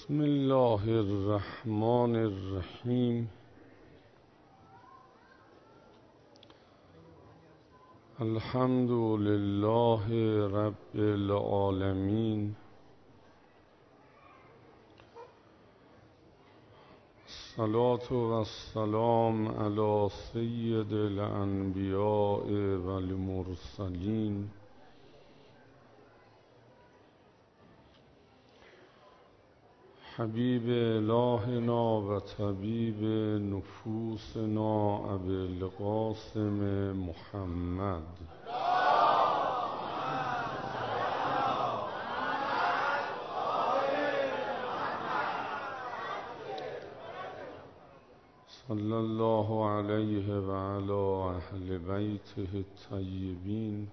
بسم الله الرحمن الرحیم. الحمد لله رب العالمین. الصلاة والسلام علی سید الانبیاء والمرسلین حبیب الهنا و طبیب نفوسنا ابی القاسم محمد. صلی الله علیه و علی اهل بیته الطیبین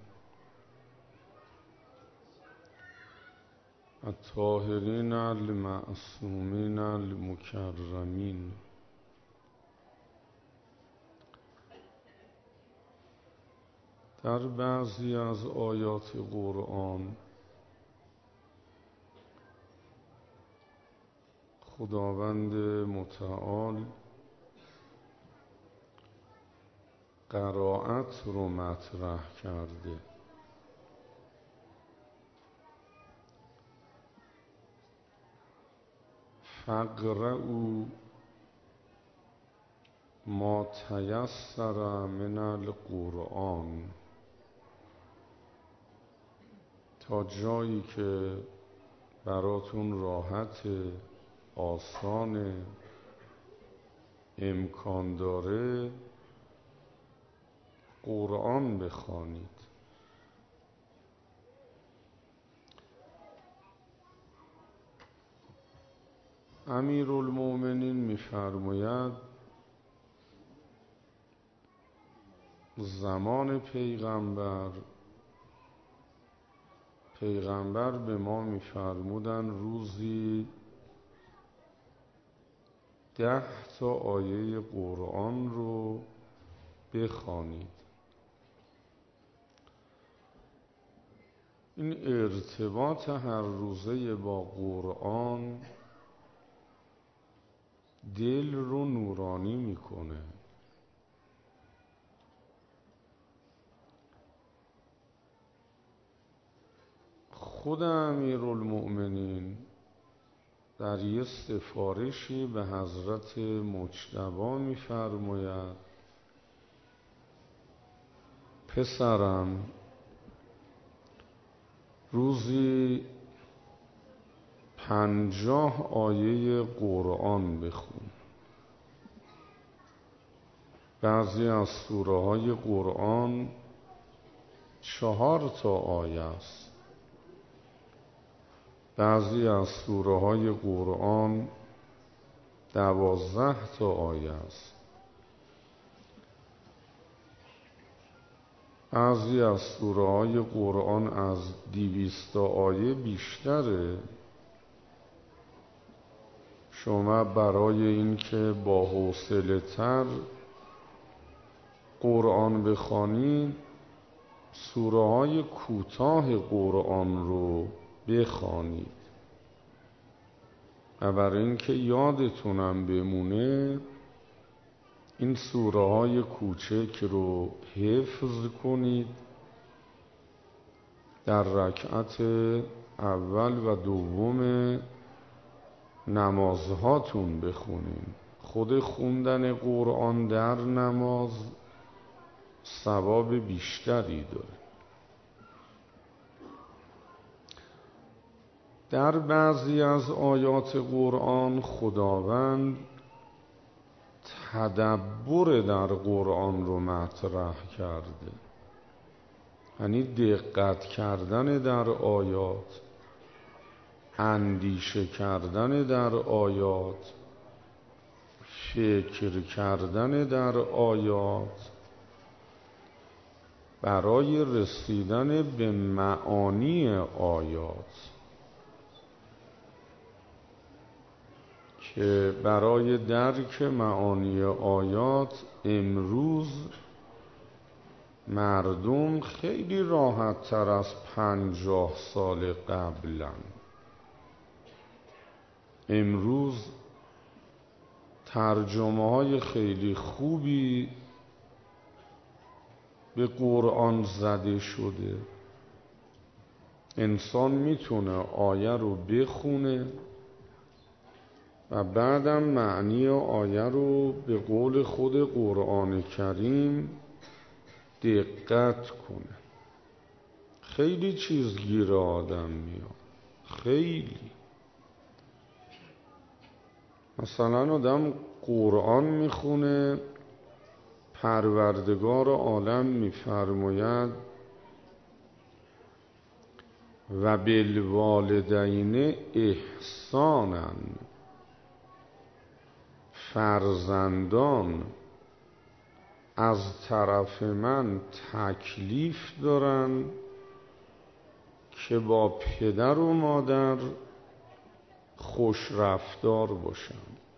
الطاهرین المعصومین المکرمین. در بعضی از آیات قرآن خداوند متعال قرائت رو مطرح کرده. فاقرؤوا ما تیسر من القرآن، تا جایی که براتون راحت، آسان، امکان داره قرآن بخوانید. امیرالمؤمنین می‌فرماید زمان پیغمبر به ما می‌فرمودن روزی 10 آیه قرآن رو بخوانید. این ارتباط هر روزه با قرآن دل رو نورانی میکنه. خود امیرالمؤمنین در یه سفارشی به حضرت مجتبی میفرماید پسرم روزی 50 آیه قرآن بخون. بعضی از سوره های قرآن 4 آیه است، بعضی از سوره های قرآن 12 آیه است، بعضی از سوره های قرآن از 200 آیه بیشتره. شما برای اینکه با حوصله تر قرآن بخوانید سوره های کوتاه قرآن رو بخوانید و برای اینکه یادتونم بمونه این سوره های کوچک رو حفظ کنید، در رکعت اول و دوم نمازهاتون بخونید. خود خوندن قرآن در نماز ثواب بیشتری داره. در بعضی از آیات قرآن خداوند تدبر در قرآن رو مطرح کرده، یعنی دقت کردن در آیات، اندیشه کردن در آیات، فکر کردن در آیات برای رسیدن به معانی آیات، که برای درک معانی آیات امروز مردم خیلی راحت تر از 50 سال قبلن. امروز ترجمه های خیلی خوبی به قرآن زده شده. انسان میتونه آیه رو بخونه و بعدم معنی آیه رو به قول خود قرآن کریم دقت کنه. خیلی چیز گیر آدم میاد، خیلی. مثلا آدم قرآن میخونه، پروردگار عالم میفرماید و بالوالدین احسانا، فرزندان از طرف من تکلیف دارن که با پدر و مادر خوش رفتار باشن،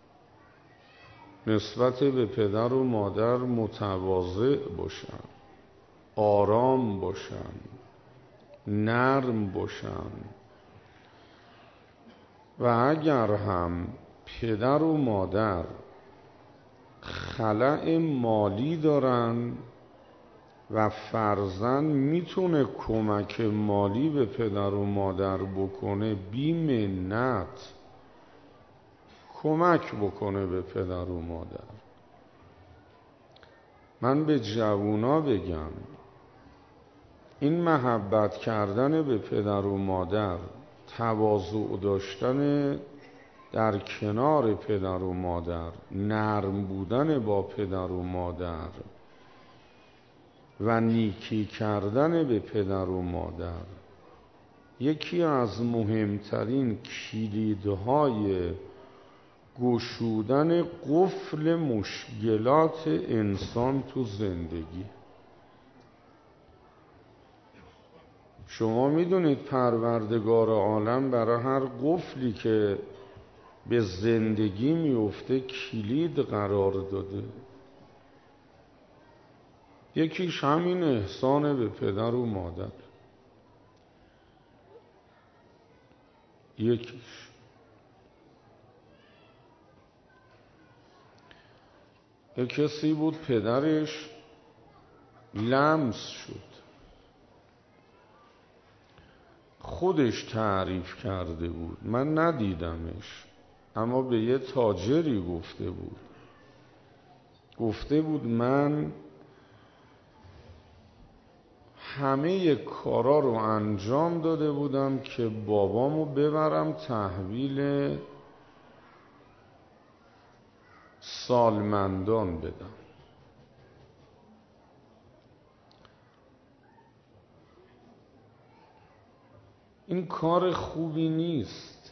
نسبت به پدر و مادر متواضع باشن، آرام باشن، نرم باشن. و اگر هم پدر و مادر خلأ مالی دارن و فرزند میتونه کمک مالی به پدر و مادر بکنه، بی منت کمک بکنه به پدر و مادر. من به جوونا بگم این محبت کردن به پدر و مادر، تواضع داشتن در کنار پدر و مادر، نرم بودن با پدر و مادر و نیکی کردن به پدر و مادر، یکی از مهمترین کلیدهای گشودن قفل مشکلات انسان تو زندگی. شما میدونید پروردگار عالم برای هر قفلی که به زندگی میفته کلید قرار داده. یکیش همین احسان به پدر و مادر، یکیش. یک کسی بود پدرش لمس شد، خودش تعریف کرده بود، من ندیدمش، اما به یه تاجری گفته بود من همه کارا رو انجام داده بودم که بابامو ببرم تحویل سالمندان بدم. این کار خوبی نیست.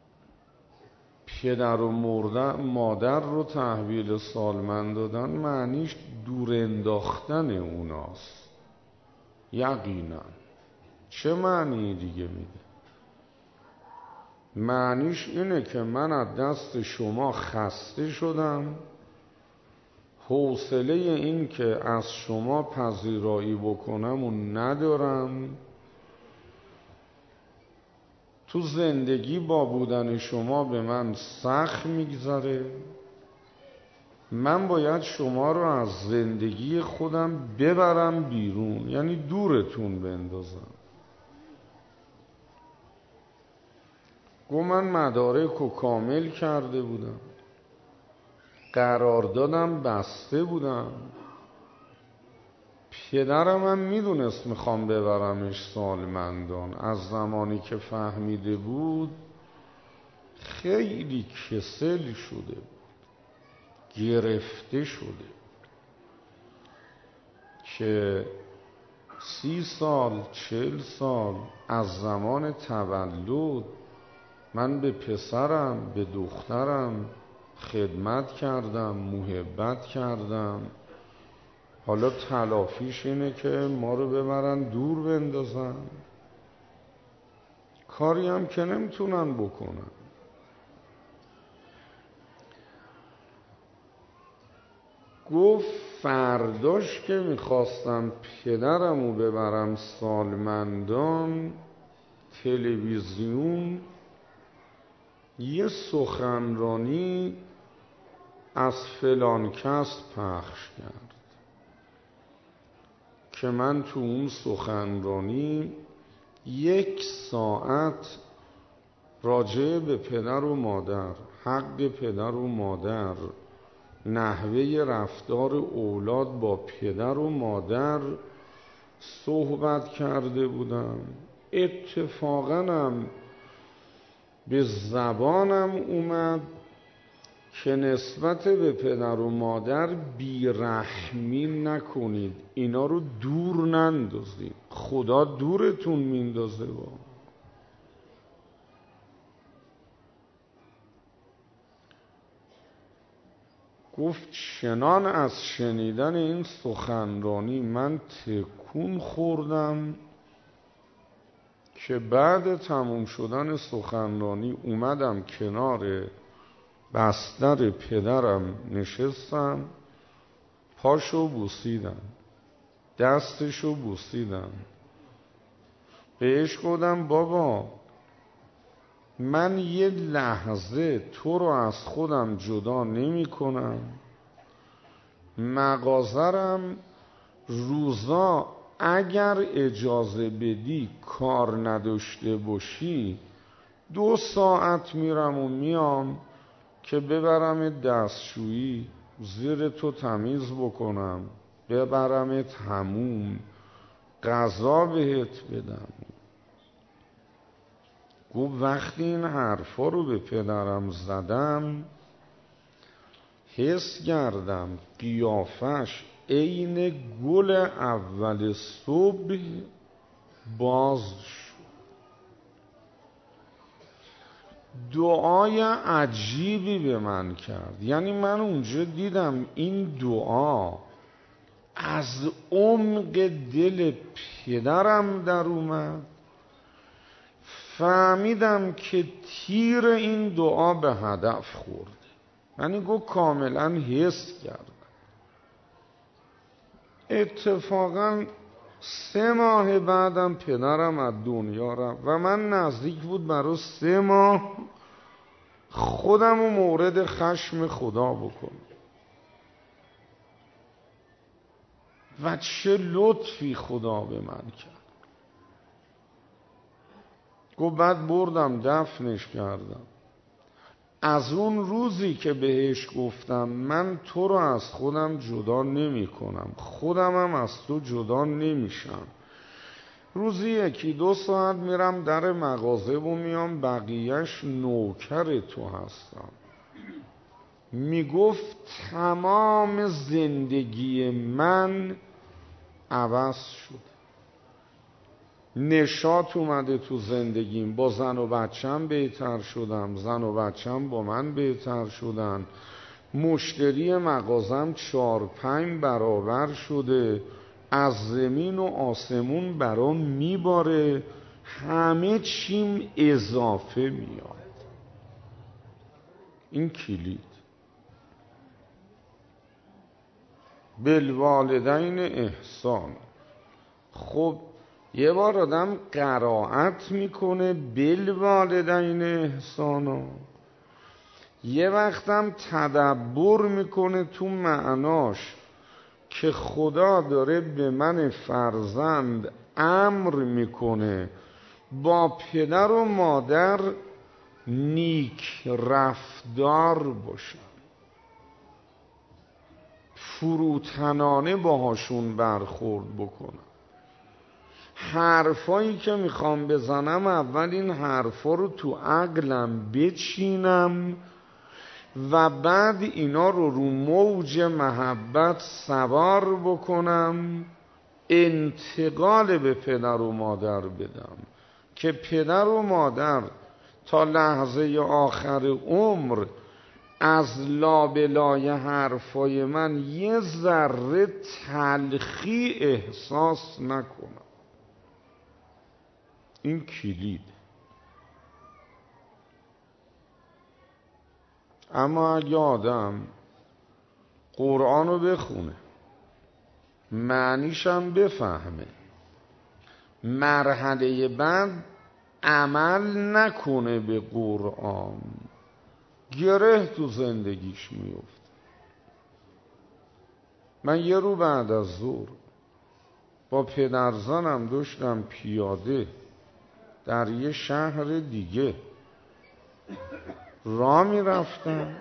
پدر و مادر رو تحویل سالمند دادن معنیش دور انداختن اوناست. یقینا. چه معنی دیگه میده؟ معنیش اینه که من از دست شما خسته شدم، حوصله این که از شما پذیرایی بکنم و ندارم، تو زندگی با بودن شما به من سخت میگذره، من باید شما رو از زندگی خودم ببرم بیرون، یعنی دورتون بندازم. گو من مدارک رو کامل کرده بودم، قراردادم بسته بودم، پدرم هم میدونست میخوام ببرمش سالمندان. از زمانی که فهمیده بود خیلی کسل شده بود، گرفته شده که 30 سال 40 سال از زمان تولد من به پسرم به دخترم خدمت کردم، محبت کردم، حالا تلافیش اینه که ما رو ببرن دور بندازن. کاری هم که نمیتونن بکنن. گفت فرداش که میخواستم پدرمو ببرم سالمندان، تلویزیون یه سخنرانی از فلان کس پخش کرد که من تو اون سخنرانی 1 ساعت راجع به پدر و مادر، حق پدر و مادر، نحوه رفتار اولاد با پدر و مادر صحبت کرده بودم. اتفاقاً هم به زبانم اومد که نسبت به پدر و مادر بیرحمی نکنید، اینا رو دور نندازید، خدا دورتون میندازه. گفت چنان از شنیدن این سخنرانی من تکون خوردم که بعد تموم شدن سخنرانی اومدم کنار بستر پدرم نشستم، پاشو بوسیدم، دستشو بوسیدم، بهش گفتم بابا من یه لحظه تو رو از خودم جدا نمی کنم، مغازرم روزا اگر اجازه بدی کار نداشته باشی 2 ساعت میرم و میام که ببرم دستشویی، زیر تو تمیز بکنم، ببرمت حموم، غذا بهت بدم. گفت وقتی این حرفا رو به پدرم زدم حس کردم قیافش عین گل اول صبح باز شد. دعای عجیبی به من کرد. یعنی من اونجا دیدم این دعا از عمق دل پدرم در اومد. فهمیدم که تیر این دعا به هدف خورده. یعنی گفت کاملا حس کردم. اتفاقا 3 ماه بعدم پدرم از دنیا رفت و من نزدیک بود برای 3 ماه خودم رو مورد خشم خدا بکنم. و چه لطفی خدا به من کرد. گفت بعد بردم دفنش کردم. از اون روزی که بهش گفتم من تو رو از خودم جدا نمی کنم، خودم هم از تو جدا نمیشم، روزی 1-2 ساعت میرم در مغازه و میام، بقیهش نوکر تو هستم. میگفت تمام زندگی من عوض شد، نشاط اومده تو زندگیم، با زن و بچم بهتر شدم، زن و بچم با من بهتر شدن، مشتری مغازم 4-5 برابر شده، از زمین و آسمون برام میباره، همه چیم اضافه میاد. این کلید. بالوالدین احسان. خب یه بار آدم قرائت میکنه بالوالدین احسانا، یه وقتم تدبر میکنه تو معناش که خدا داره به من فرزند امر میکنه با پدر و مادر نیک رفتار باشم، فروتنانه باهاشون برخورد بکنم. حرفایی که میخوام بزنم اول این حرفا رو تو عقلم بچینم و بعد اینا رو موج محبت سوار بکنم، انتقال به پدر و مادر بدم که پدر و مادر تا لحظه آخر عمر از لابلای حرفای من یه ذره تلخی احساس نکنم. این کلید. اما اگه آدم قرآن رو بخونه، معنیشم بفهمه، مرحله بعد عمل نکنه به قرآن، گره تو زندگیش میفته. من یه رو بعد از ظهر با پدرزنم داشتم پیاده در یه شهر دیگه راه میرفتم،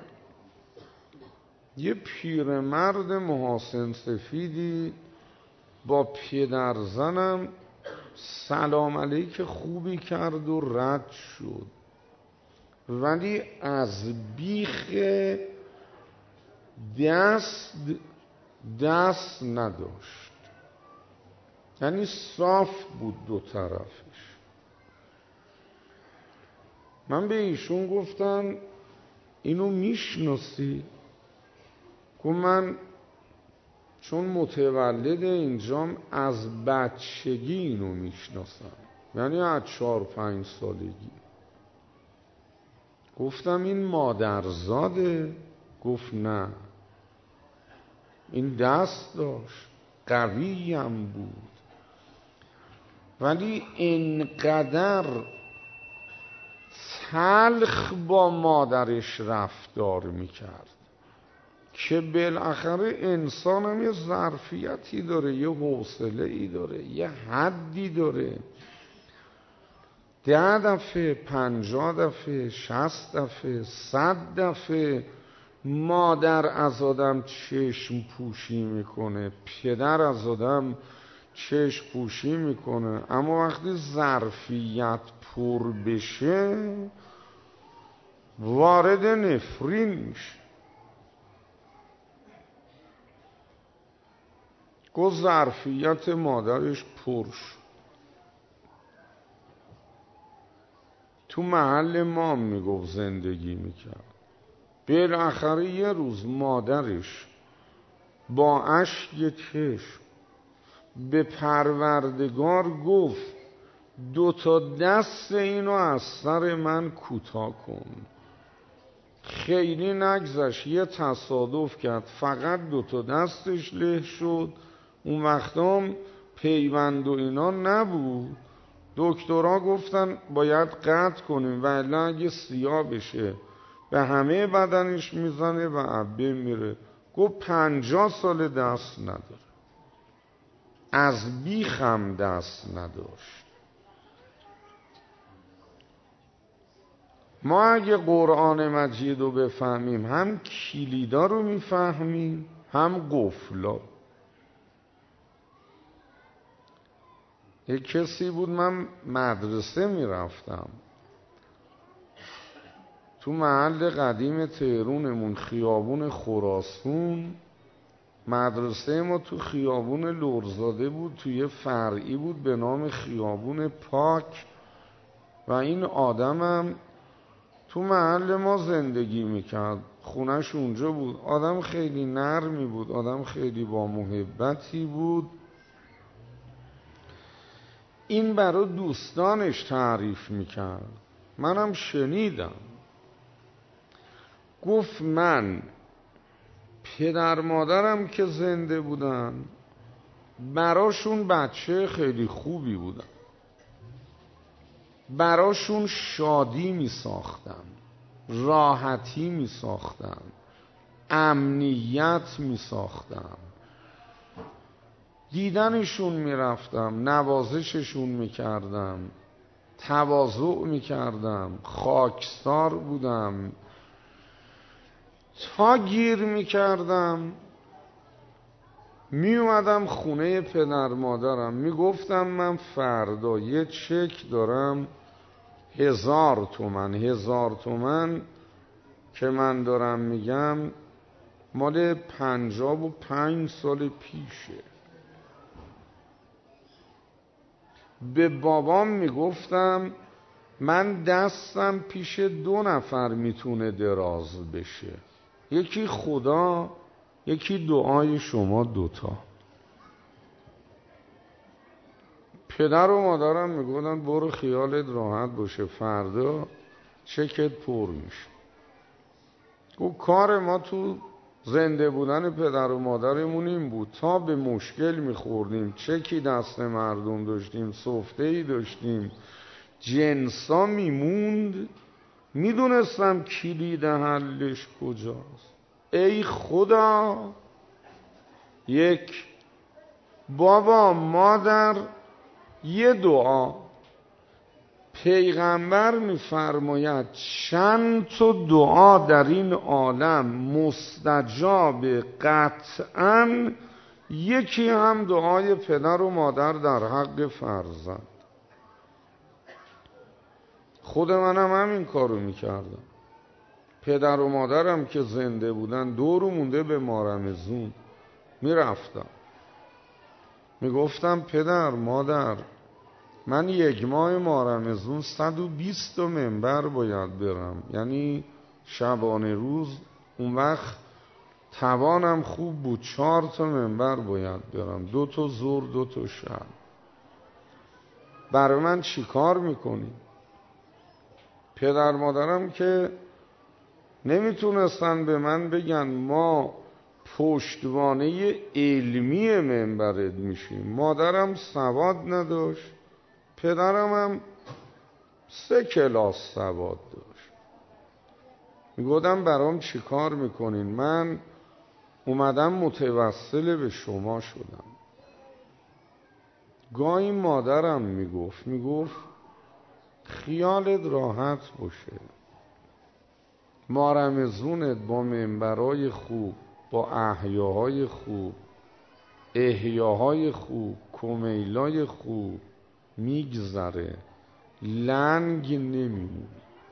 یه پیرمرد محاسن سفیدی با پدرزنم سلام علیک خوبی کرد و رد شد، ولی از بیخ دست نداشت، یعنی صاف بود دو طرفش. من به ایشون گفتم اینو میشناسی؟ گفت من چون متولد اینجام از بچگی اینو میشناسم، یعنی از 4-5 سالگی. گفتم این مادرزاده؟ گفت نه، این دست داشت، قوی هم بود، ولی اینقدر تلخ با مادرش رفتار میکرد که بالاخره انسان هم یه ظرفیتی داره، یه حوصله‌ای داره، یه حدی داره. 10 دفعه، 50 دفعه، 60 دفعه، 100 دفعه مادر از آدم چشم پوشی میکنه، پدر از آدم چشم پوشی میکنه، اما وقتی ظرفیت پر بشه وارد نفرین میشه. گفت ظرفیت مادرش پر شد. تو محل ما میگفت زندگی میکرد. بالاخره یه روز مادرش با اشک چشم به پروردگار گفت 2 دست اینو از سر من کوتاه کن. خیلی نگذشت یه تصادف کرد، فقط 2 دستش له شد. اون وقتام پیوند و اینا نبود، دکترها گفتن باید قطع کنیم ولی اگه سیاه بشه به همه بدنش میزنه و عبه میره. گفت 50 سال دست نداره، از بیخم دست نداشت. ما اگه قرآن مجید رو بفهمیم هم کلیدا رو میفهمیم هم قفلا. یک کسی بود، من مدرسه میرفتم تو محل قدیم تهرونمون، خیابون خراسون. مدرسه ما تو خیابون لرزاده بود، توی فرعی بود به نام خیابون پاک، و این آدمم تو محل ما زندگی میکرد، خونش اونجا بود. آدم خیلی نرمی بود، آدم خیلی با محبتی بود. این برای دوستانش تعریف میکرد، منم شنیدم. گفت من پدر مادرم که زنده بودن براشون بچه خیلی خوبی بودم، براشون شادی می ساختم، راحتی می ساختم، امنیت می ساختم، دیدنشون می رفتم، نوازششون می کردم، تواضع می کردم، خاکسار بودم، تا گیر می کردم می اومدم خونه پدر مادرم، می گفتم من فردا یه چک دارم 1000 تومن. 1000 تومن که من دارم میگم مال 55 سال پیشه. به بابام میگفتم من دستم پیش 2 نفر میتونه دراز بشه، یکی خدا، یکی دعای شما دوتا. پدر و مادرم میگفتن برو خیالت راحت باشه فردا چکت پر میشه. گفت کار ما تو زنده بودن پدر و مادرمون این بود، تا به مشکل میخوردیم چکی دست مردم داشتیم، سفته‌ای داشتیم، جنسا میموند، میدونستم کلید حلش کجاست. ای خدا، یک بابا مادر یه دعا، پیغمبر میفرماید چند تا دعا در این عالم مستجاب قطعاً، یکی هم دعای پدر و مادر در حق فرزند. خود منم همین کارو میکردم. پدر و مادرم که زنده بودن دور مونده به مارمزون میرفتم، میگفتم پدر مادر من یک ماه مارمزون 120 تا منبر باید برم، یعنی شبانه روز. اون وقت توانم خوب بود 4 تا منبر باید برم، 2 تا ظهر 2 تا شب. برای من چی کار میکنی؟ پدر مادرم که نمیتونستن به من بگن ما پشتوانه علمی منبرت میشیم. مادرم سواد نداشت، پدرم هم 3 کلاس سواد داشت. میگفتم برام چی کار میکنین؟ من اومدم متوسل به شما شدم. گاهی مادرم میگفت خیالت راحت باشه، مارمزونت با منبرای خوب، با احیاهای خوب، احیاهای خوب، کمیلای خوب میگذره، لنگ نمیمونی.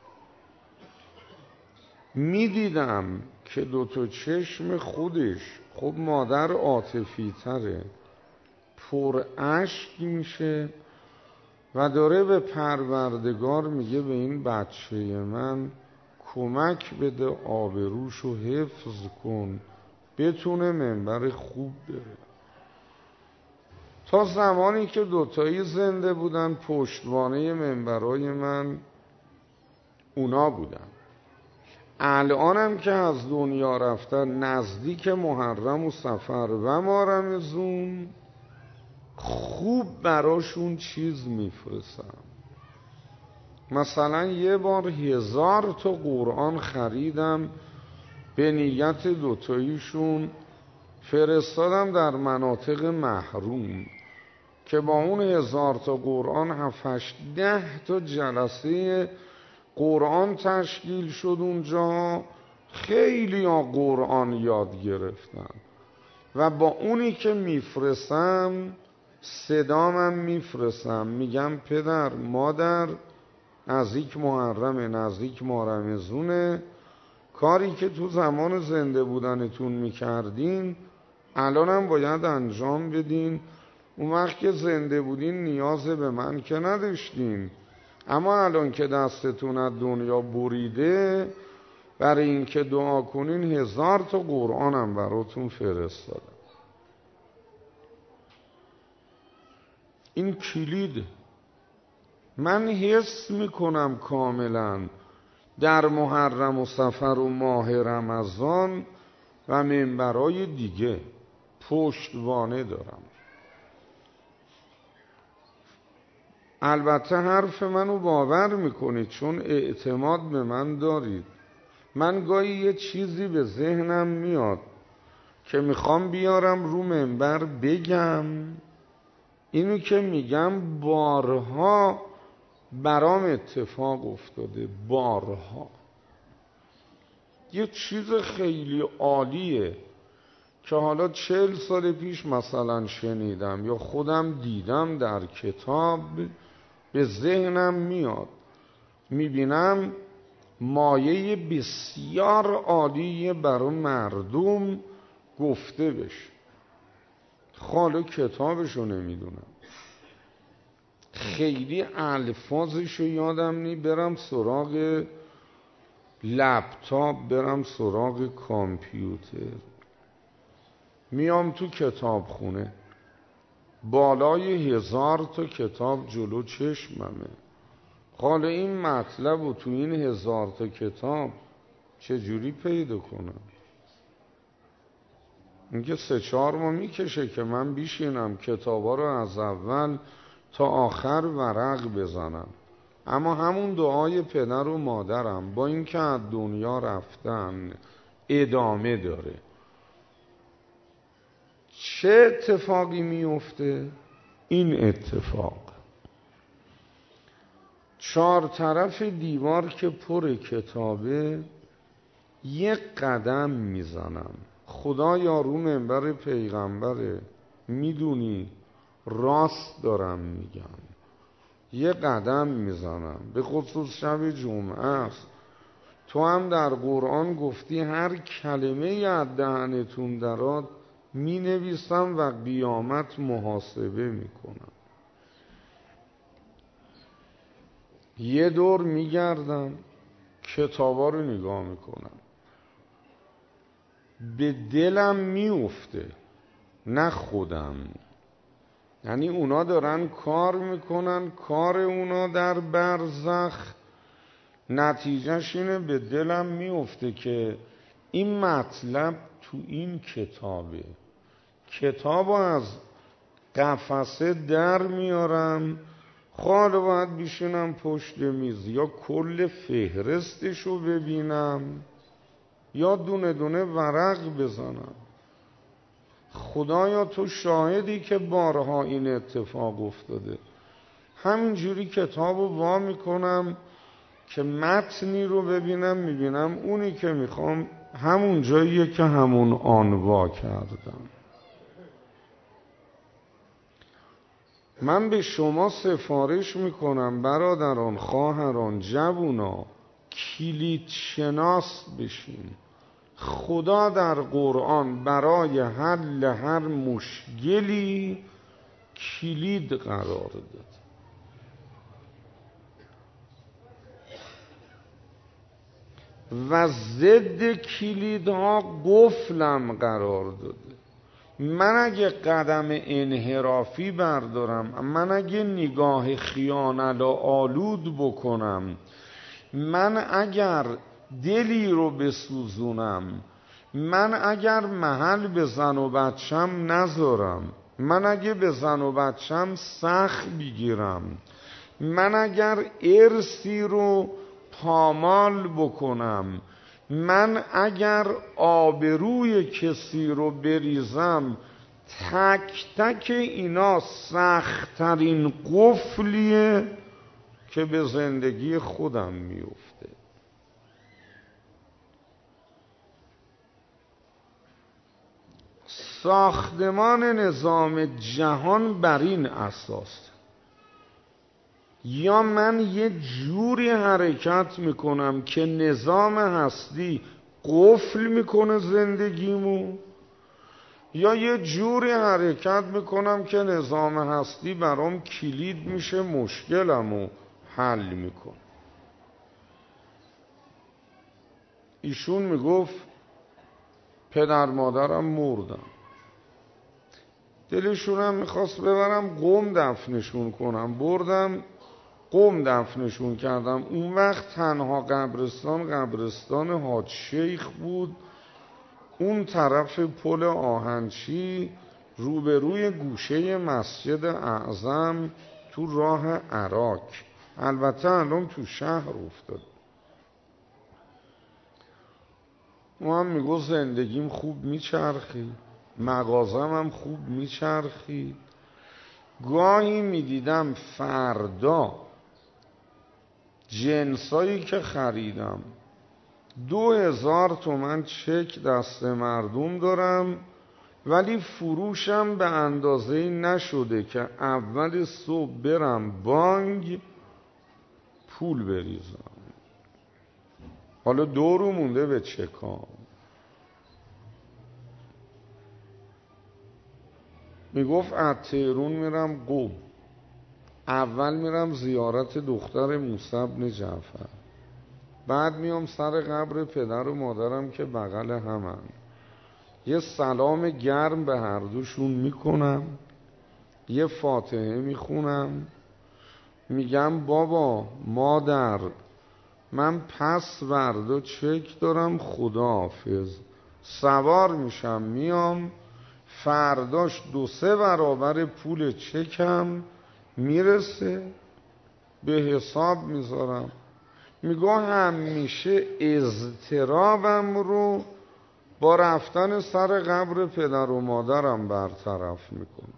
میدیدم که 2 تا چشم خودش، خب مادر عاطفی تره، پر اشک میشه و داره به پروردگار میگه به این بچه من کمک بده، آبروشو حفظ کن، بتونه منبر خوب بره. تا زمانی که 2 تایی زنده بودن پشتوانه منبرای من اونا بودن. الانم که از دنیا رفتن نزدیک محرم و صفر و مارمزون خوب براشون چیز میفرستم. مثلا یه بار 1000 تا قرآن خریدم به نیت 2 تاییشون، فرستادم در مناطق محروم که با اون 1000 تا قرآن 7-8-10 تا جلسه قرآن تشکیل شد اونجا. خیلی ها قرآن یاد گرفتن و با اونی که میفرستم صدامم میفرستم، میگم پدر مادر نزدیک محرمه، نزدیک مارمزونه، کاری که تو زمان زنده بودنتون میکردین الانم باید انجام بدین. اون وقت که زنده بودین نیاز به من که نداشتین، اما الان که دستتون از دنیا بریده برای این که دعا کنین 1000 تا قرآنم براتون فرستادم. این کلید من حس میکنم کاملا در محرم و صفر و ماه رمضان و منبرای دیگه پشتوانه دارم. البته حرف منو باور میکنید چون اعتماد به من دارید. من گاهی یه چیزی به ذهنم میاد که میخوام بیارم رو منبر بگم، اینو که میگم بارها برام اتفاق افتاده، بارها. یه چیز خیلی عالیه که حالا 40 سال پیش مثلا شنیدم یا خودم دیدم در کتاب، به ذهنم میاد، میبینم مایه بسیار عالیه برای مردم گفته بشه. حالا کتابشو نمیدونم، خیلی الفاظشو یادم نی، برم سراغ لپتاپ، برم سراغ کامپیوتر، میام تو کتابخونه، بالای 1000 تا کتاب جلو چشممه. حالا این مطلب رو تو این 1000 تا کتاب چجوری پیدا کنم؟ اینکه 3-4 ماه میکشه که من بیشینم کتابا رو از اول تا آخر ورق بزنم. اما همون دعای پدر و مادرم با اینکه از دنیا رفتن ادامه داره. چه اتفاقی میفته؟ این اتفاق 4 طرف دیوار که پر کتابه، یک قدم میزنم. خدا یارو منبر پیغمبره، میدونی راست دارم میگم. یه قدم میزنم، به خصوص شب جمعه است. تو هم در قرآن گفتی هر کلمه از دهنتون درات می نویسم و قیامت محاسبه میکنم. یه دور میگردم، کتابا رو نگاه میکنم، به دلم میفته، نه خودم. یعنی اونا دارن کار میکنن، کار اونا در برزخ نتیجهش اینه به دلم میفته که این مطلب تو این کتابه. کتابو از قفسه در میارم، حالا باید بشینم پشت میز یا کل فهرستشو ببینم یا دونه دونه ورق بزنم. خدایا تو شاهدی که بارها این اتفاق افتاده. همینجوری کتابو وا میکنم که متنی رو ببینم، میبینم اونی که میخوام همون جاییه که همون آن وا کردم. من به شما سفارش میکنم برادران، خواهران، جوونا، کلید شناس بشین. خدا در قرآن برای حل هر مشکلی کلید قرار داد. و ضد کلیدها قفلم قرار داده. من اگه قدم انحرافی بردارم، من اگه نگاه خیانت آلود بکنم، من اگر دلی رو بسوزونم، من اگر محل به زن و بچم نذارم، من اگه به زن و بچم سخت بگیرم، من اگر ارثی رو پامال بکنم، من اگر آبروی کسی رو بریزم، تک تک اینا سخت‌ترین قفلیه که به زندگی خودم میفته. ساختمان نظام جهان بر این اساس، یا من یه جوری حرکت میکنم که نظام هستی قفل میکنه زندگیمو، یا یه جوری حرکت میکنم که نظام هستی برام کلید میشه، مشکلمو حل میکنه. ایشون میگفت پدر مادرم مردن، دلشونم میخواست ببرم قم دفنشون کنم، بردم قم دفنشون کردم. اون وقت تنها قبرستان حاج شیخ بود، اون طرف پل آهنچی روبروی گوشه مسجد اعظم تو راه عراق. البته الان تو شهر افتاد. ما هم میگو زندگیم خوب میچرخی، مغازم هم خوب میچرخی. گاهی میدیدم فردا جنسایی که خریدم 2000 تومن چک دست مردم دارم، ولی فروشم به اندازه‌ای نشده که اول صبح برم بانک پول بریزم. حالا دورو مونده به چکام. میگفت از تهرون میرم قم، اول میرم زیارت دختر موسی بن جعفر، بعد میام سر قبر پدر و مادرم که بغل همن، یه سلام گرم به هر دوشون میکنم، یه فاتحه میخونم، میگم بابا مادر من پس فردا چک دارم، خداحافظ. سوار میشم میام، فرداش 2-3 برابر پول چکم میرسه، به حساب میذارم. میگه همیشه اضطرابم رو با رفتن سر قبر پدر و مادرم برطرف میکنم.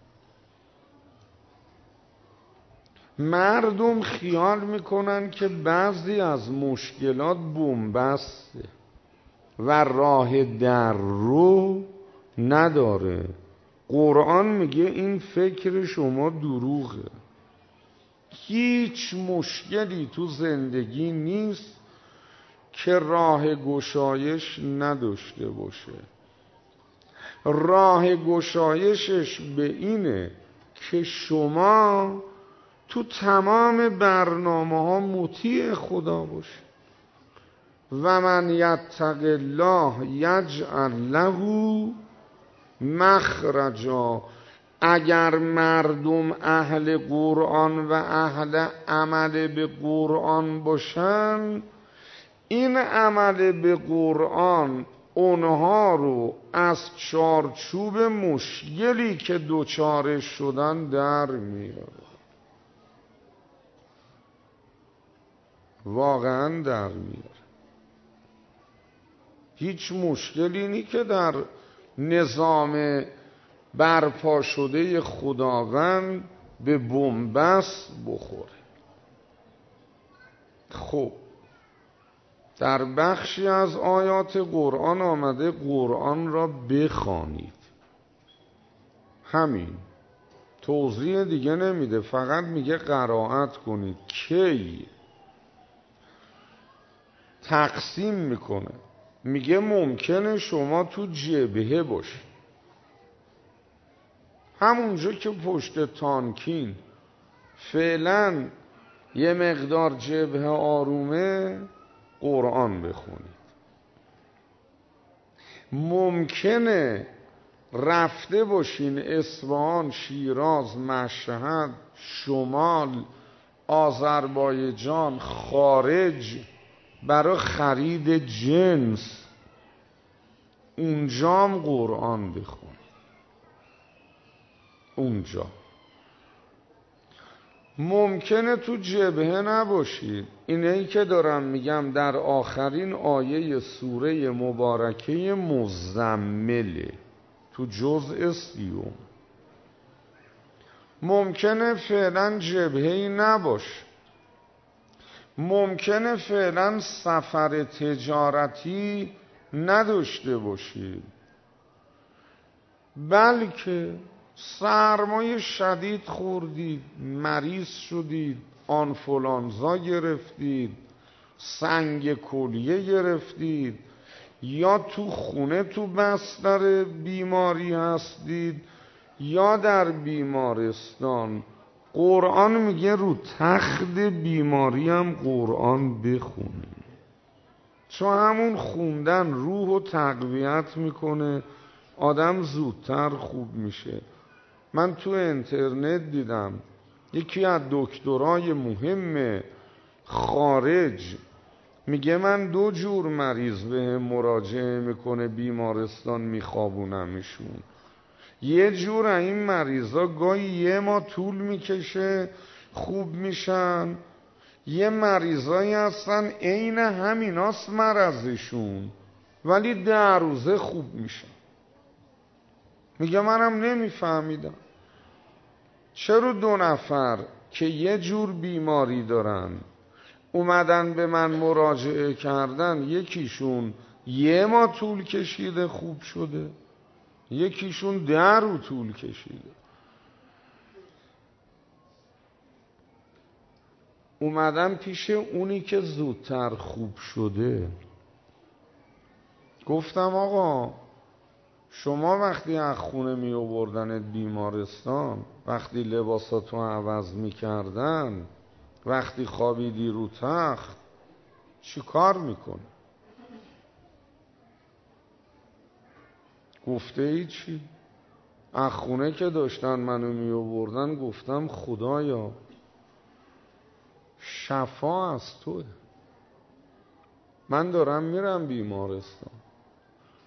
مردم خیال میکنن که بعضی از مشکلات بن‌بسته و راه در رو نداره. قرآن میگه این فکر شما دروغه. هیچ مشکلی تو زندگی نیست که راه گشایش نداشته باشه. راه گشایشش به اینه که شما تو تمام برنامه‌ها مطیع خدا باشید. و من یتق الله یجعل له مخرجا. اگر مردم اهل قرآن و اهل عمل به قرآن باشن، این عمل به قرآن اونها رو از چارچوب مشکلی که دوچارش شدن در میاره. واقعا در میاره. هیچ مشکلی نی که در نظام برپا شده خداوند به بن‌بست بخوره. خب در بخشی از آیات قرآن آمده قرآن را بخوانید. همین، توضیح دیگه نمیده، فقط میگه قرائت کنید. کی تقسیم میکنه، میگه ممکنه شما تو جبهه باشی، همونجا که پشت تانکین فعلا یه مقدار جبهه آرومه، قرآن بخونید. ممکنه رفته باشین اصفهان، شیراز، مشهد، شمال، آذربایجان، خارج برای خرید جنس، اونجام قرآن بخون. اونجا ممکنه تو جبهه نباشید. اینایی که دارم میگم در آخرین آیه سوره مبارکه مزمله، تو جزء 30. ممکنه فعلا جبهه‌ای نباشه. ممکنه فعلا سفر تجارتی نداشته باشید، بلکه سرمایه شدید خوردید، مریض شدید، آنفولانزا گرفتید، سنگ کلیه گرفتید، یا تو خونه تو بستر بیماری هستید یا در بیمارستان. قرآن میگه رو تخت بیماری هم قرآن بخونید، چون همون خوندن روح رو تقویت میکنه، آدم زودتر خوب میشه. من تو اینترنت دیدم یکی از دکترای مهم خارج میگه من 2 جور مریض به مراجعه میکنه بیمارستان، میخوابونمشون. یه جور این مریضا گاهی 1 ماه طول میکشه خوب میشن، یه مریضایی هستن عین همیناست مرضشون ولی 10 روزه خوب میشن. میگه منم نمیفهمیدم چرا 2 نفر که یه جور بیماری دارن اومدن به من مراجعه کردن، یکیشون 1 ماه طول کشیده خوب شده، یکیشون 10 روز طول کشیده. اومدم پیش اونی که زودتر خوب شده، گفتم آقا شما وقتی از خونه می آوردنت بیمارستان، وقتی لباساتو عوض می کردن، وقتی خوابیدی رو تخت، چی کار میکنی؟ گفته ای چی؟ از خونه که داشتن منو می آوردن گفتم خدایا شفا از توه، من دارم میرم بیمارستان،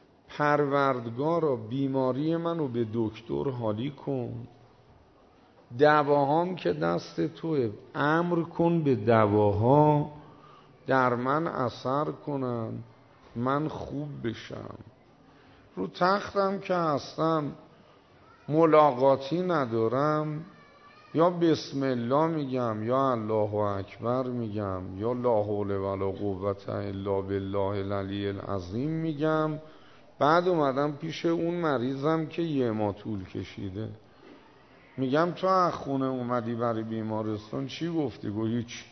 پروردگارا بیماری منو به دکتر حالی کن، دواهام که دست توه، امر کن به دواها در من اثر کنن، من خوب بشم. رو تختم که هستم ملاقاتی ندارم، یا بسم الله میگم یا الله اکبر میگم یا لا حول ولا قوت الا بالله العلی العظیم میگم. بعد اومدم پیش اون مریضم که یه ما طول کشیده، میگم تو از خونه اومدی برای بیمارستان چی گفتی؟ گو هیچ.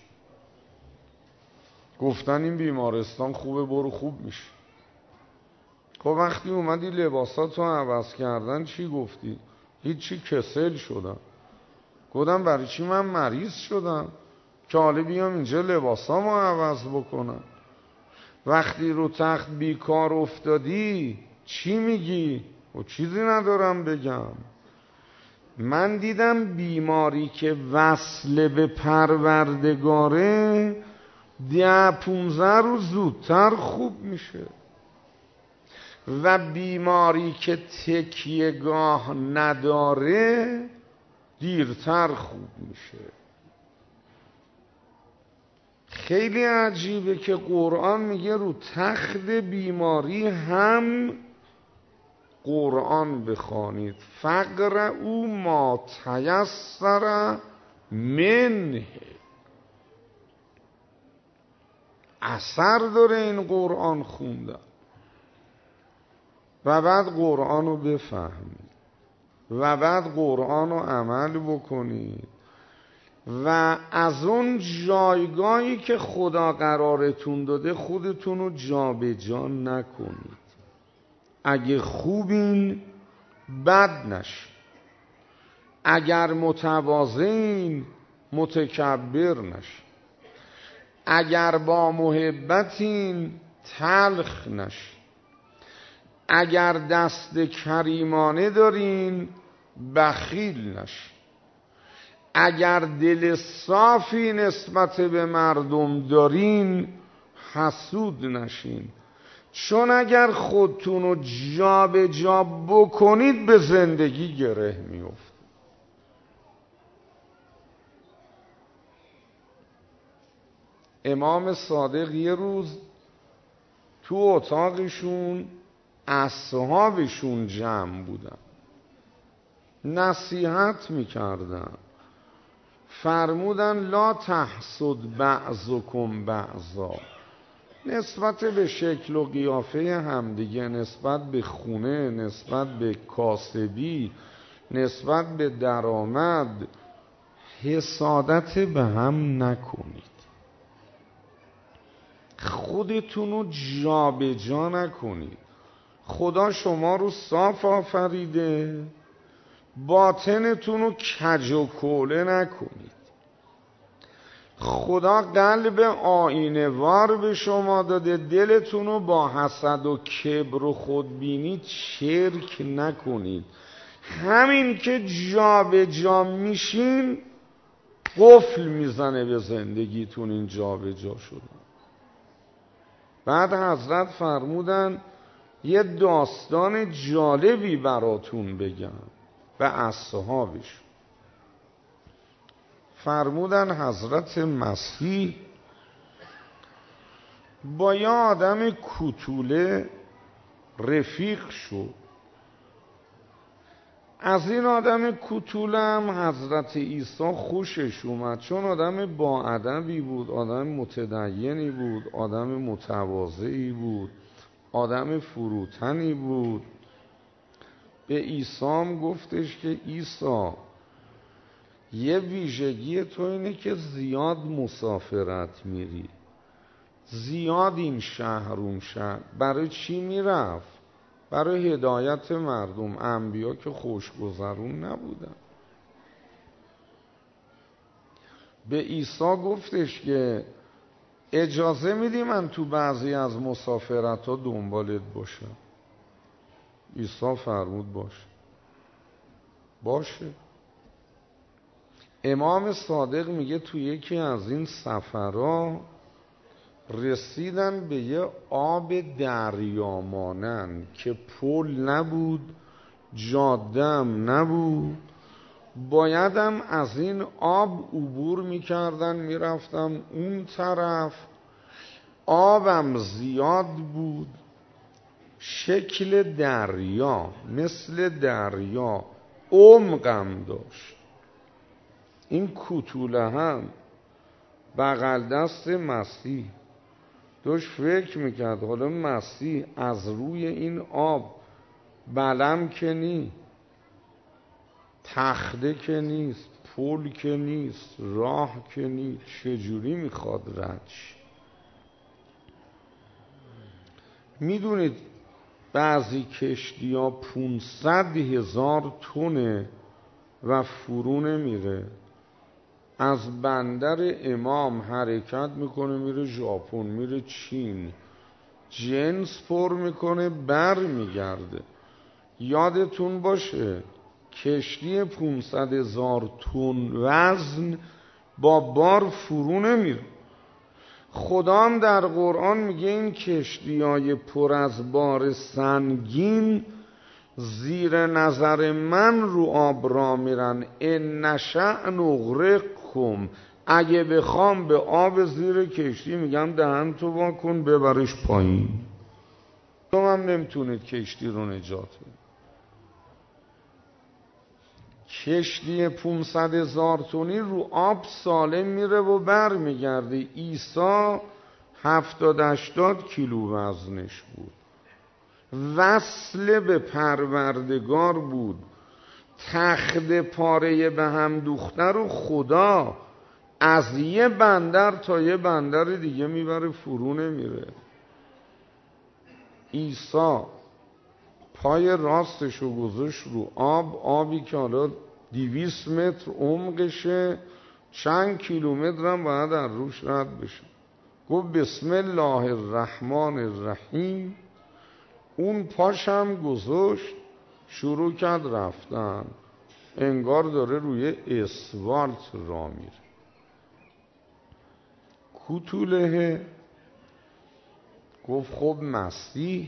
گفتن این بیمارستان خوبه برو خوب میشه. خب وقتی اومدی لباساتو عوض کردن چی گفتی؟ هیچی، کسل شدم. گفتم برای چی من مریض شدم که حالا بیام اینجا لباسامو عوض بکنم؟ وقتی رو تخت بیکار افتادی چی میگی؟ و چیزی ندارم بگم. من دیدم بیماری که وصل به پروردگاره 10-15 روز زودتر خوب میشه و بیماری که تکیهگاه نداره دیرتر خوب میشه. خیلی عجیبه که قرآن میگه رو تخت بیماری هم قرآن بخوانید، فقرؤا ما تیسر منه. اثر داره این قرآن خوندن. و بعد قرآن رو بفهمید و بعد قرآن رو عمل بکنید و از اون جایگاهی که خدا قرارتون داده خودتون رو جا به جا نکنید. اگه خوبین بد نشید، اگر متواضعین متکبر نشید، اگر با محبتین تلخ نشید، اگر دست کریمانه دارین بخیل نشید، اگر دل صافی نسبت به مردم دارین حسود نشین. چون اگر خودتون رو جا به جا بکنید به زندگی گره میفته. امام صادق یه روز تو اتاقشون اصحابشون جمع بودن، نصیحت میکردن. فرمودن لا تحسد بعضکم بعضا، نسبت به شکل و قیافه همدیگه، نسبت به خونه، نسبت به کاسبی، نسبت به درآمد حسادت به هم نکنید. خودتون رو جا به جا نکنید. خدا شما رو صاف آفریده، باطنتون رو کج و کوله نکنید. خدا قلب آینه وار به شما داده، دلتون رو با حسد و کبر و خودبینی چرک نکنید. همین که جا به جا میشین قفل میزنه به زندگیتون این جا به جا شدن. بعد حضرت فرمودن یه داستان جالبی براتون بگم و اصحابش. فرمودن حضرت مسیح با یه آدم کوتوله رفیق شد. از این آدم کوتوله هم حضرت عیسی خوشش اومد، چون آدم با ادبی بود، آدم متدینی بود، آدم متواضعی بود، آدم فروتنی بود. به عیسی هم گفتش که عیسی یه ویژگی تو اینه که زیاد مسافرت میری، زیاد این شهر اون شهر. برای چی میرفت؟ برای هدایت مردم. انبیا که خوشگذرون نبودن. به عیسی گفتش که اجازه میدی من تو بعضی از مسافرت ها دنبالت باشم؟ عیسی فرمود باشه. امام صادق میگه تو یکی از این سفرها رسیدن به یه آب دریا مانند که پل نبود، جاده‌ام نبود، بایدم از این آب عبور میکردن میرفتم اون طرف. آبم زیاد بود، شکل دریا، مثل دریا، عمقم داشت. این کوتوله هم بغل دست مسیح داشت فکر میکرد حالا مسیح از روی این آب بلم که نیست، تخته که نیست، پل که نیست، راه که نیست، چجوری میخواد رد شه؟ میدونید بعضی کشتی ها 500,000 تنه و فرو نمیره. از بندر امام حرکت میکنه میره ژاپن، میره چین، جنس پر میکنه بر میگرده. یادتون باشه کشتی 500,000 تن وزن با بار فرو نمیره. خدا هم در قرآن میگه این کشتی‌های پر از بار سنگین زیر نظر من رو آب را میرن. ان نشأ نغرقکم، اگه بخوام به آب زیر کشتی میگم دهن تو وا کن ببرش پایین، تو هم نمیتونید کشتی رو نجات بدید. کشتی 500,000 تنی رو آب سالم میره و بر میگرده. عیسی 70-80 کیلو وزنش بود، وصل به پروردگار بود. تخت پاره به هم دوخته رو خدا از یه بندر تا یه بندر دیگه میبره، فرو نمیره. عیسی پای راستش رو گذاشت رو آب، آبی که حالا 200 متر عمقشه، چند کیلومتر هم باید در روش رد بشه. گفت بسم الله الرحمن الرحیم، اون پاشم گذاشت شروع کرد رفتن، انگار داره روی اسفالت را میره. کوتوله گفت خب مسیح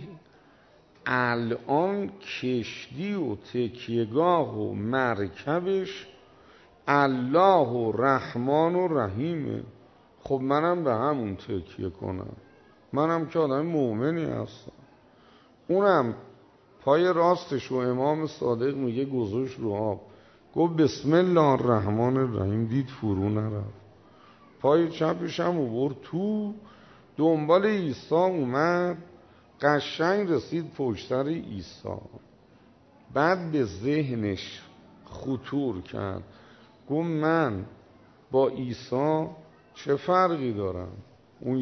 الان کشتی و تکیهگاه و مرکبش الله و رحمان و رحیمه، خب منم به همون تکیه کنم، منم که آدم مؤمنی هستم. اونم پای راستش و امام صادق میگه گذاشت رو آب، گفت بسم الله الرحمن الرحیم، دید فرو نرفت. پای چپش هم آورد تو، دنبال عیسی اومد، قشنگ رسید پشت سر عیسی. بعد به ذهنش خطور کرد، گفت من با عیسی چه فرقی دارم؟ اون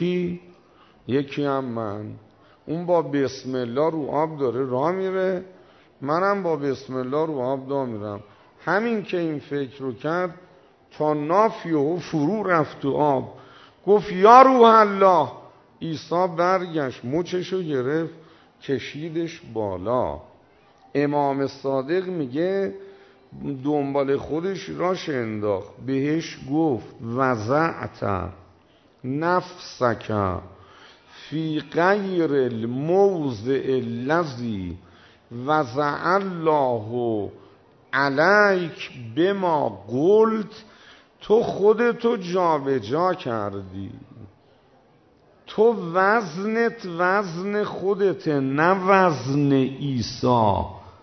یکی هم من. اون با بسم الله رو آب داره راه میره، منم با بسم الله رو آب راه میرم. همین که این فکر رو کرد تا ناف یهو فرو رفت تو آب. گفت یا روح الله. عیسی برگشت مچشو گرفت کشیدش بالا. امام صادق میگه دنبال خودش راش انداخت، بهش گفت وضعت نفسک فی غیر الموضع الذی وضع الله علیک بما قلت، تو خودتو جابجا کردی، تو وزنت وزن خودته نه وزن عیسی.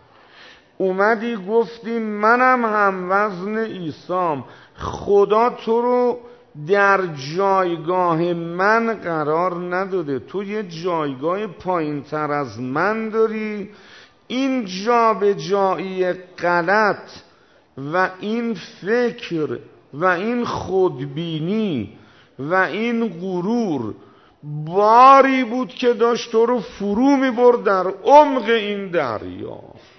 اومدی گفتی منم هم وزن عیسام، خدا تو رو در جایگاه من قرار نداده، تو یه جایگاه پایین تر از من داری. این جابجایی غلط و این فکر و این خودبینی و این غرور باری بود که داشت تو رو فرو می‌برد در عمق این دریا.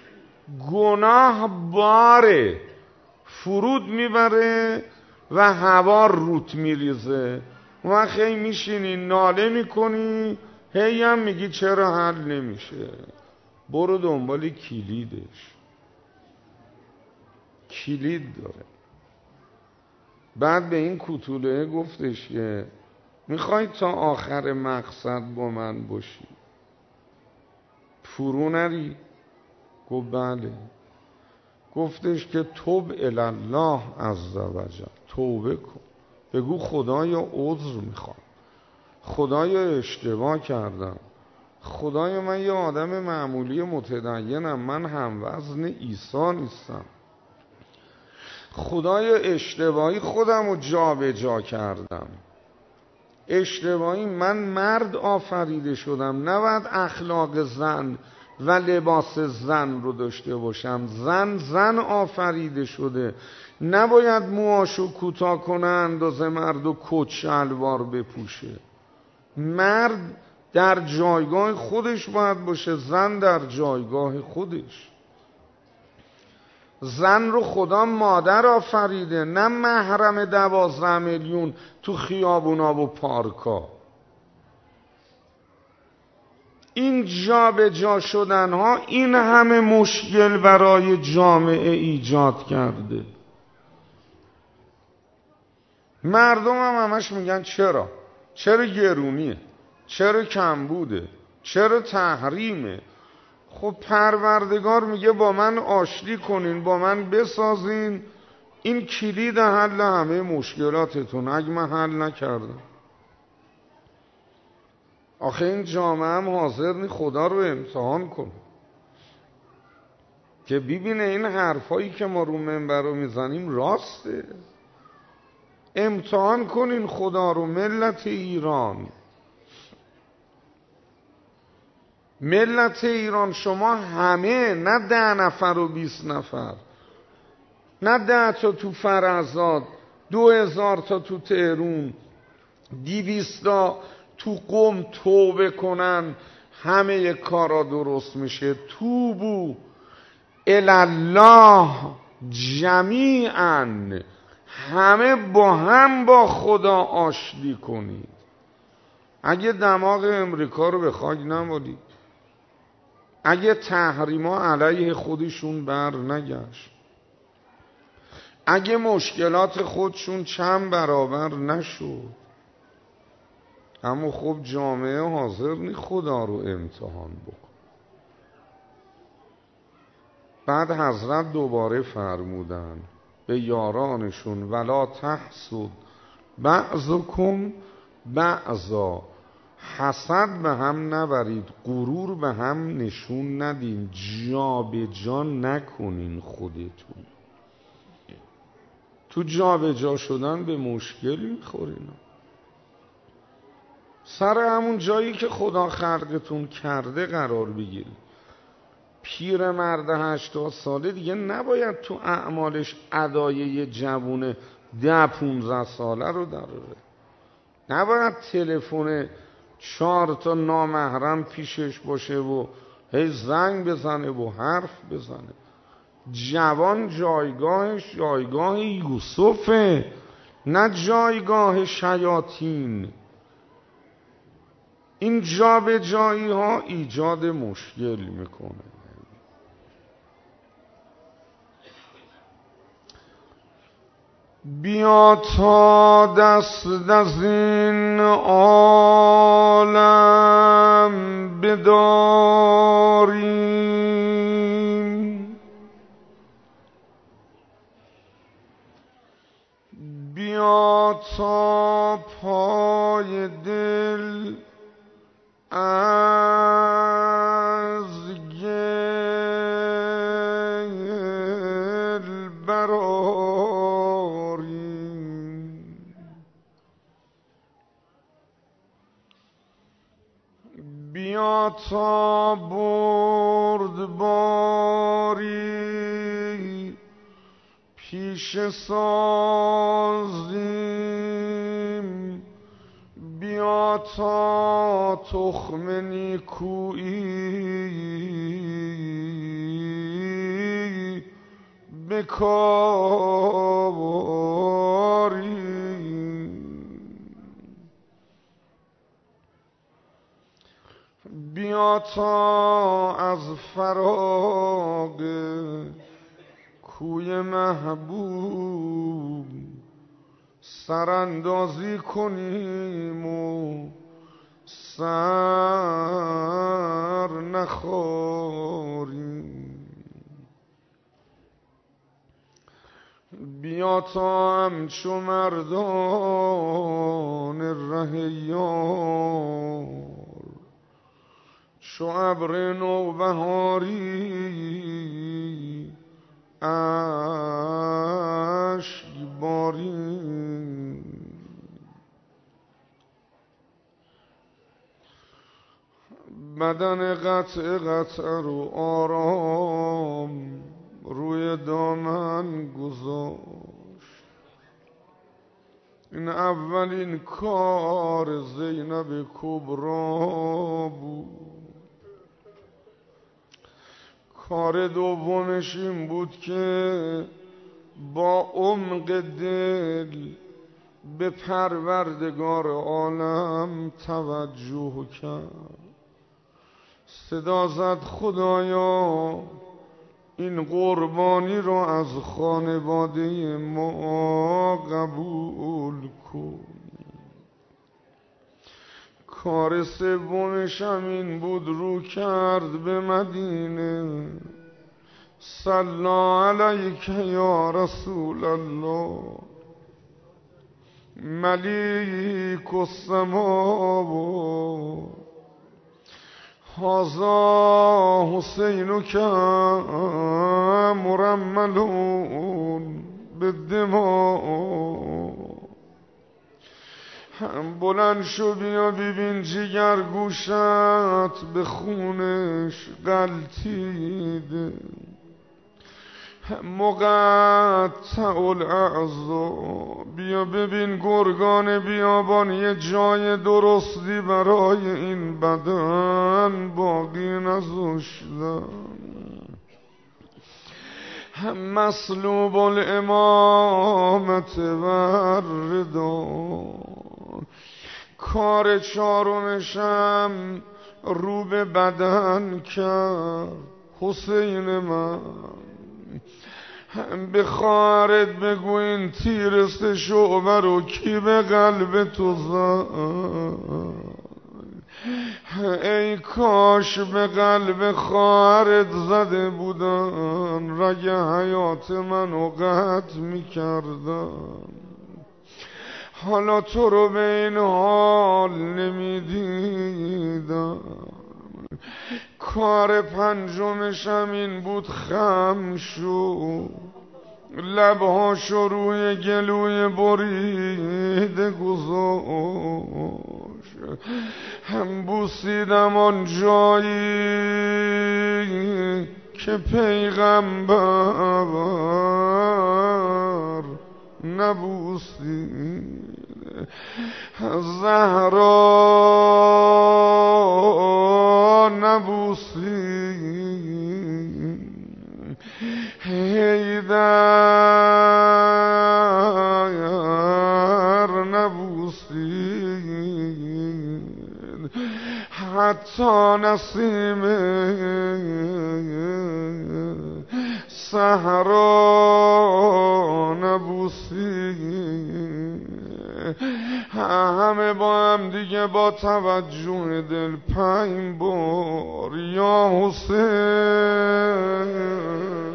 گناه باره فرود میبره و هوا روت میریزه و خیلی میشینی ناله میکنی، هی هم میگی چرا حل نمیشه. برو دنبال کلیدش، کلید داره. بعد به این کوتوله گفتش که میخوای تا آخر مقصد با من باشی، فرو نری؟ گفت بله. گفتش که توب الله عز وجل، توبه کن، بگو خدایا عذر میخوام، خدایا اشتباه کردم، خدایا من یه آدم معمولی متدینم، من هم وزن عیسی نیستم، خدایا اشتباهی خودم رو جا به جا کردم، اشتباهی من مرد آفریده شدم، نباید اخلاق زن و لباس زن رو داشته باشم، زن آفریده شده، نباید موهاشو کوتاه کنه اندازه مرد و کت شلوار بپوشه، مرد در جایگاه خودش باید باشه، زن در جایگاه خودش. زن رو خدا مادر آفریده، نه محرم 12 میلیون تو خیابونا و پارکا. این جا به جا شدن ها این همه مشکل برای جامعه ایجاد کرده. مردم هم همش میگن چرا گرونیه، چرا کمبوده، چرا تحریمه. خب پروردگار میگه با من آشتی کنین، با من بسازین، این کلید حل همه مشکلاتتون. اگه من حل نکردم، آخه این جامعه هم حاضر نی خدا رو امتحان کنه که ببینه این حرفایی که ما رو منبر رو میزنیم راسته. امتحان کنین خدا رو. ملت ایران شما همه، نه 10 نفر و 20 نفر، نه 10 تا تو فرزاد، 2000 تا تو تهرون، 200 تا تو قم توبه کنن همه کارا درست میشه. توبو الالله جمیعا، همه با هم با خدا آشتی کنید. اگه دماغ امریکا رو به خاک نمالید، اگه تحریما علیه خودشون بر نگشت، اگه مشکلات خودشون چند برابر نشد، اما خب جامعه حاضر نی خدا رو امتحان بکن. بعد حضرت دوباره فرمودن به یارانشون ولا تحسد بعضکم بعضا، حسد به هم نبرید، غرور به هم نشون ندین، جا به جا نکنین خودتون. تو جا به جا شدن به مشکل میخورین. سر همون جایی که خدا خلقتون کرده قرار بگیرید. پیرمرد 80 ساله دیگه نباید تو اعمالش ادای یه جوون 10-15 ساله رو داره. نباید تلفن 4 تا نامحرم پیشش باشه و هی زنگ بزنه و حرف بزنه. جوان جایگاهش جایگاه یوسفه، نه جایگاه شیاطین. این جا به جایی ها ایجاد مشکل میکنه. بیا تا دست از این عالم بداریم، بیا تا پای دل از گل برآریم، بیا تا بردباری پیشه سازیم، بیا تا تخم نیکویی بکاریم، بیا تا از فراق کوی محبوب سراندازی کنیم و سر نخوریم. بیا تا همچو مردان ره یار چو ابر نوبهاری اشک باریم. بدن قطع قطع رو آرام روی دامن گذاشت. این اولین کار زینب کبرا بود. کار دومش این بود که با عمق دل به پروردگار عالم توجه کرد. صدا زد خدایا این قربانی رو از خانواده ما قبول کن. کار سومش هم این بود رو کرد به مدینه. صلی علیک یا رسول الله ملیک السماوات هذا حسینک مرملون بالدماء. بلند شو بیا ببین جگر گوشت به خونش غلطیده. مقطع الاعضا بیا ببین گرگان بیابان یه جای درستی برای این بدن باقی نذاشتن. مسلوب الامامت وردا. کار چهارمشم رو به بدن کرد. حسین من به خواهرت بگو این تیرست شعبه رو کی به قلب تو زد. ای کاش به قلب خواهرت زده بودن رگ حیات منو قطع میکردن. حالا تو رو به این حال نمیدیدم. کار پنجمشم این بود خم شو لبهاشو روی گلوی بریده گذاشت. هم بوسیدم آن جایی که پیغمبر نبوسید. زهرا نبوسید. حیدر نبوسید. حتی نسیم صحرا نبوسید. همه با هم دیگه با توجه دل 5 بار یا حسین